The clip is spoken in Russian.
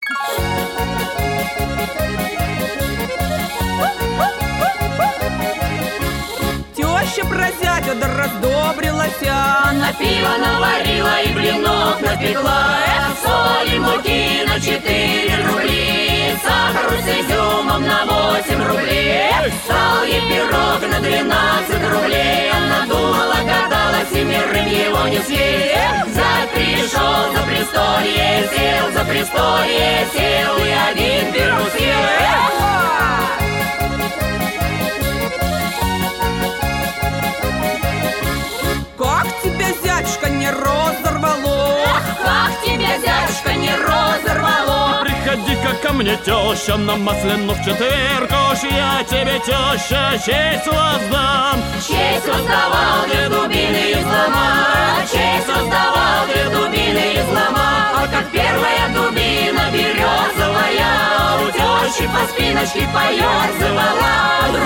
Теща про зятя да раздобрилась, на пиво наварила и блинов напекла. Соли, муки на 4 рубли, сахару с изюмом на 8 рублей. Стал ей пирог на 12 рублей. Она думала, гадала, семерым его не съесть. Зять пришел за престолье, сел за престолье, сел и один пирог съел. Как тебя, зятюшка, не разорвало? Как тебя, зятюшка, не разорвало? Приходи-ка ко мне, теща, на Масляну в четверг. Уж я тебе, теща, честь воздам. Честь воздавал, 2 дубины изломал. Честь воздавал, 2 дубины изломал. А как первая дубина березовая у тещи по спиночке поерзывала.